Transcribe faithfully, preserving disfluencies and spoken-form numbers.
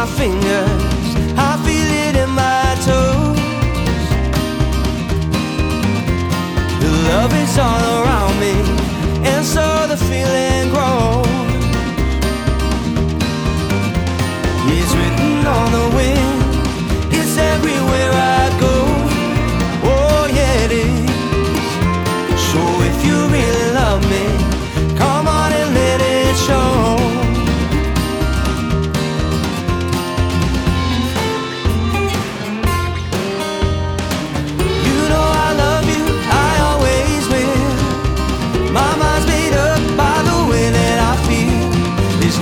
my fingers, I feel it in my toes. The love is all around me, and so the feeling grows.